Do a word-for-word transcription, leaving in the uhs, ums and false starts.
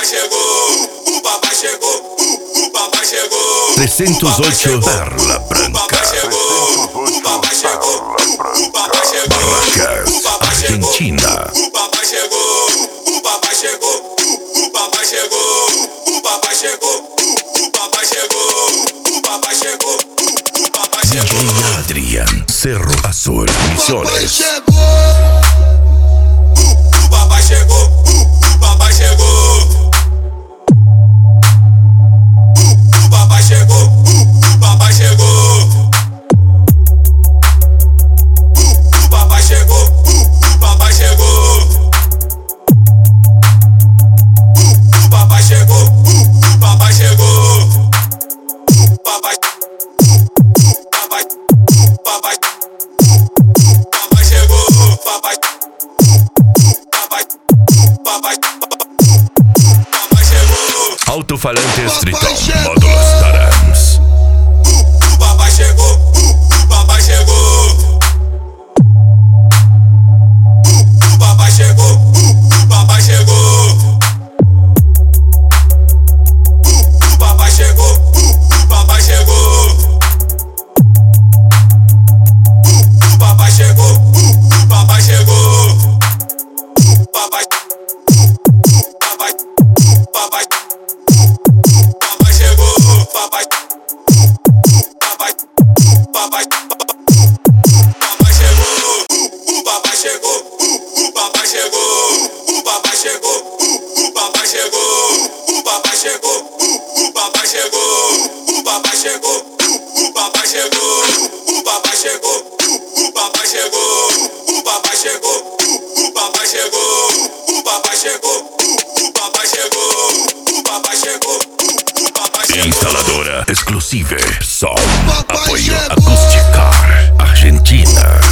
chegou, o papai chegou, o papai chegou. trezentos e oito Perla Branca. O papai chegou, o papai chegou, o papai chegou. Barracas, Argentina. O papai chegou, o papai chegou, o papai chegou, o papai chegou, o papai chegou, o papai chegou, o papai D J chegou. Adrian, Cerro Azul, Misiones. O papai chegou, o papai chegou. O papai chegou, o papai chegou. O papai chegou, o papai chegou. O papai chegou, o papai chegou. Papai, papai, papai, papai chegou, papai, papai, papai, papai chegou. Alto-falantes Triton, módulos Tarams. O papai chegou, o papai chegou. O papai chegou, o papai chegou. O papai chegou, o papai chegou. O papai chegou, o papai chegou. Papai, papai, papai, papai chegou, papai, papai, papai, papai chegou, o papai chegou, o papai chegou, o papai chegou, o papai chegou, o papai chegou, o papai chegou, o papai chegou, o papai chegou, o papai chegou, o papai chegou, o papai chegou, o papai chegou, o papai chegou, o papai chegou, o papai chegou, o papai chegou. Instaladora exclusiva. Som. Apoio Acústica. Argentina.